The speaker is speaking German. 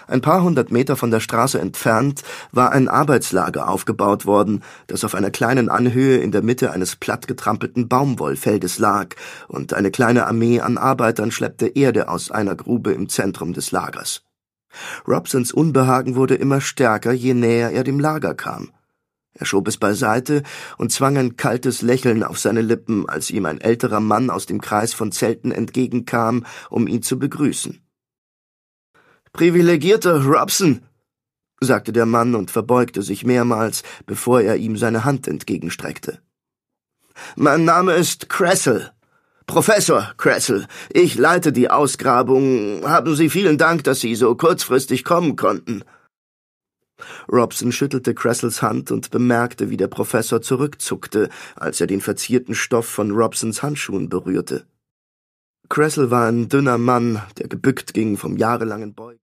Ein paar hundert Meter von der Straße entfernt war ein Arbeitslager aufgebaut worden, das auf einer kleinen Anhöhe in der Mitte eines plattgetrampelten Baumwollfeldes lag, und eine kleine Armee an Arbeitern schleppte Erde aus einer Grube im Zentrum des Lagers. Robsons Unbehagen wurde immer stärker, je näher er dem Lager kam. Er schob es beiseite und zwang ein kaltes Lächeln auf seine Lippen, als ihm ein älterer Mann aus dem Kreis von Zelten entgegenkam, um ihn zu begrüßen. »Privilegierter Robson«, sagte der Mann und verbeugte sich mehrmals, bevor er ihm seine Hand entgegenstreckte. »Mein Name ist Cressel. Professor Cressel. Ich leite die Ausgrabung. Haben Sie vielen Dank, dass Sie so kurzfristig kommen konnten.« Robson schüttelte Cressels Hand und bemerkte, wie der Professor zurückzuckte, als er den verzierten Stoff von Robsons Handschuhen berührte. Cressel war ein dünner Mann, der gebückt ging vom jahrelangen Beugen.